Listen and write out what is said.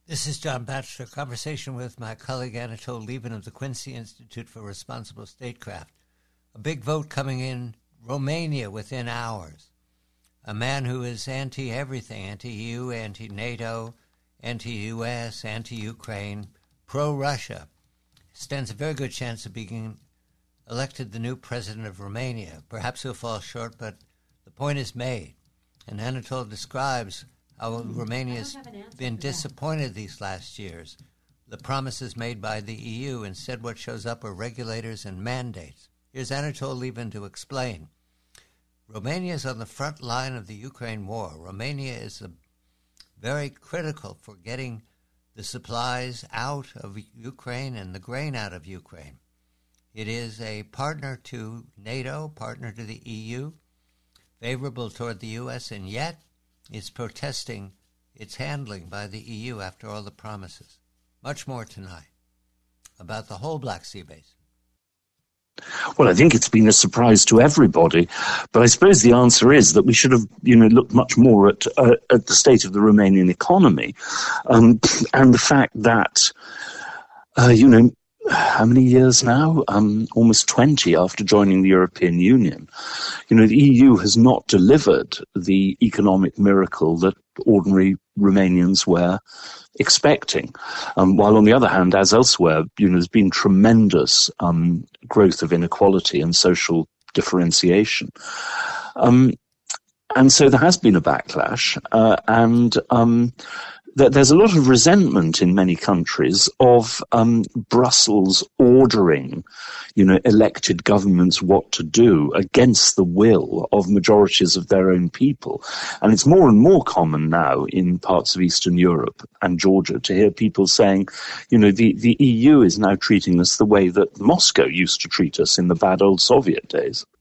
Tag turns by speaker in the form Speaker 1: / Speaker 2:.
Speaker 1: This is John Batchelor, conversation with my colleague Anatol Lieven of the Quincy Institute for Responsible Statecraft. A big vote coming in Romania within hours. A man who is anti-everything, anti-EU, anti-NATO, anti-US, anti-Ukraine, pro-Russia, stands a very good chance of being elected the new president of Romania. Perhaps he'll fall short, but the point is made. And Anatol describes how Romania's been disappointed these last years. The promises made by the EU, instead what shows up are regulators and mandates. Here's Anatol Lieven to explain. Romania is on the front line of the Ukraine war. Romania is very critical for getting the supplies out of Ukraine and the grain out of Ukraine. It is a partner to NATO, partner to the EU, favorable toward the U.S., and yet is protesting its handling by the EU after all the promises. Much more tonight about the whole Black Sea Basin.
Speaker 2: Well, I think it's been a surprise to everybody, but I suppose the answer is that we should have, looked much more at the state of the Romanian economy, and the fact that, how many years now? Almost 20 after joining the European Union. The EU has not delivered the economic miracle that ordinary Romanians were expecting. While on the other hand, as elsewhere, there's been tremendous growth of inequality and social differentiation. And so there has been a backlash, and there's a lot of resentment in many countries of Brussels ordering, elected governments what to do against the will of majorities of their own people. And it's more and more common now in parts of Eastern Europe and Georgia to hear people saying, the EU is now treating us the way that Moscow used to treat us in the bad old Soviet days.